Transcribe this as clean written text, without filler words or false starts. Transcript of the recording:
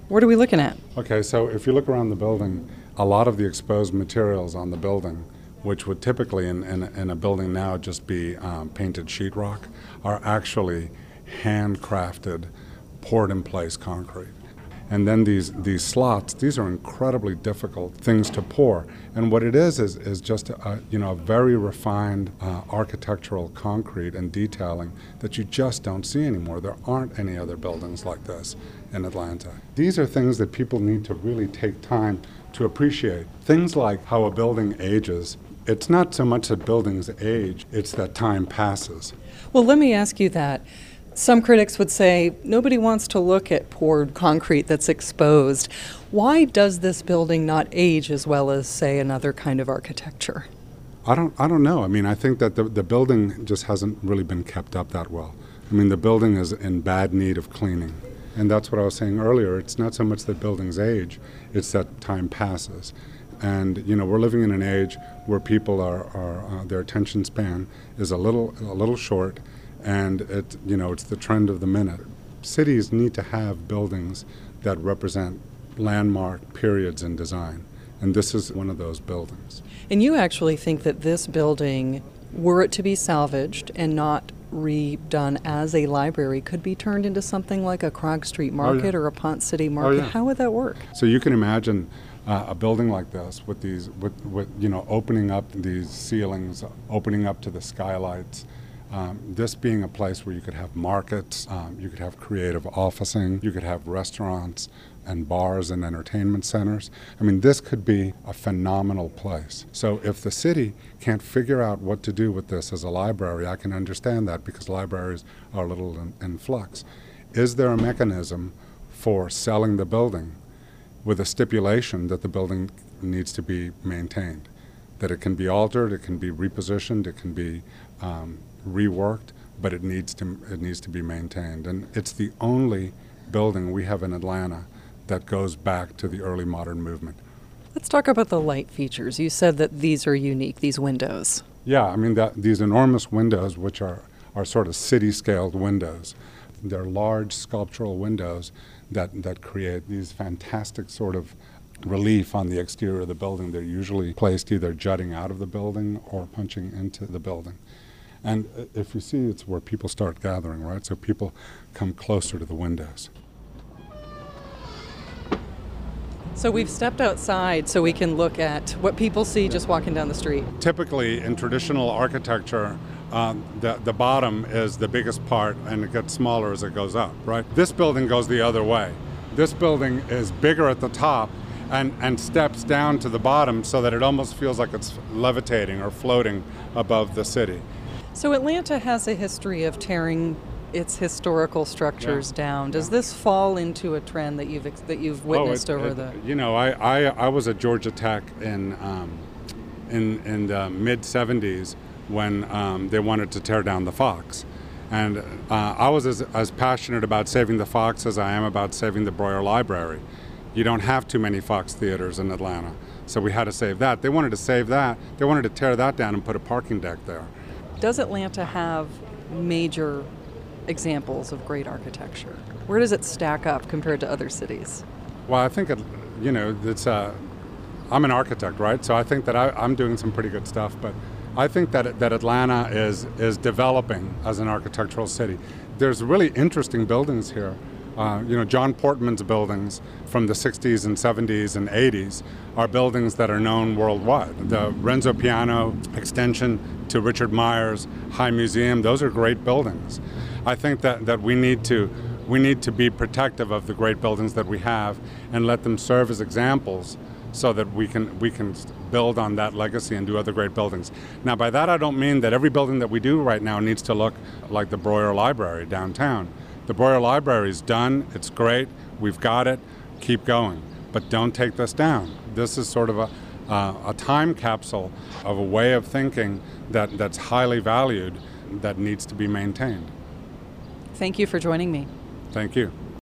What are we looking at? Okay, so if you look around the building, a lot of the exposed materials on the building, which would typically in a building now just be painted sheetrock, are actually handcrafted, poured-in-place concrete. And then these slots, these are incredibly difficult things to pour. And what it is just a very refined architectural concrete and detailing that you just don't see anymore. There aren't any other buildings like this in Atlanta. These are things that people need to really take time to appreciate. Things like how a building ages. It's not so much that buildings age, it's that time passes. Well, let me ask you that. Some critics would say nobody wants to look at poured concrete that's exposed. Why does this building not age as well as, say, another kind of architecture? I don't know. I mean, I think that the building just hasn't really been kept up that well. I mean, the building is in bad need of cleaning. And that's what I was saying earlier. It's not so much that buildings age, it's that time passes. And, we're living in an age where people are their attention span is a little short. And it's the trend of the minute. Cities need to have buildings that represent landmark periods in design, and this is one of those buildings. And you actually think that this building, were it to be salvaged and not redone as a library, could be turned into something like a Krog Street Market or a Ponce City Market? How would that work? So you can imagine a building like this with opening up these ceilings, opening up to the skylights. This being a place where you could have markets, you could have creative officing, you could have restaurants and bars and entertainment centers. I mean, this could be a phenomenal place. So if the city can't figure out what to do with this as a library, I can understand that because libraries are a little in flux. Is there a mechanism for selling the building with a stipulation that the building needs to be maintained? That it can be altered, it can be repositioned, it can be reworked, but it needs to be maintained. And it's the only building we have in Atlanta that goes back to the early modern movement. Let's talk about the light features. You said that these are unique, these windows. Yeah, I mean, these enormous windows, which are sort of city-scaled windows. They're large sculptural windows that create these fantastic sort of relief on the exterior of the building. They're usually placed either jutting out of the building or punching into the building. And if you see, it's where people start gathering, right? So people come closer to the windows. So we've stepped outside so we can look at what people see just walking down the street. Typically, in traditional architecture, the bottom is the biggest part, and it gets smaller as it goes up, right? This building goes the other way. This building is bigger at the top and steps down to the bottom so that it almost feels like it's levitating or floating above the city. So Atlanta has a history of tearing its historical structures down. Does this fall into a trend that you've witnessed over the? I was at Georgia Tech in the mid '70s when they wanted to tear down the Fox, and I was as passionate about saving the Fox as I am about saving the Breuer Library. You don't have too many Fox theaters in Atlanta, so we had to save that. They wanted to save that. They wanted to tear that down and put a parking deck there. Does Atlanta have major examples of great architecture? Where does it stack up compared to other cities? Well, I think, I'm an architect, right? So I think that I'm doing some pretty good stuff, but I think that Atlanta is developing as an architectural city. There's really interesting buildings here. John Portman's buildings from the 60s and 70s and 80s are buildings that are known worldwide. The Renzo Piano extension to Richard Myers High Museum, those are great buildings. I think that we need to be protective of the great buildings that we have and let them serve as examples so that we can build on that legacy and do other great buildings. Now, by that I don't mean that every building that we do right now needs to look like the Breuer Library downtown. The Breuer Library is done, it's great, we've got it, keep going. But don't take this down. This is sort of a time capsule of a way of thinking that's highly valued that needs to be maintained. Thank you for joining me. Thank you.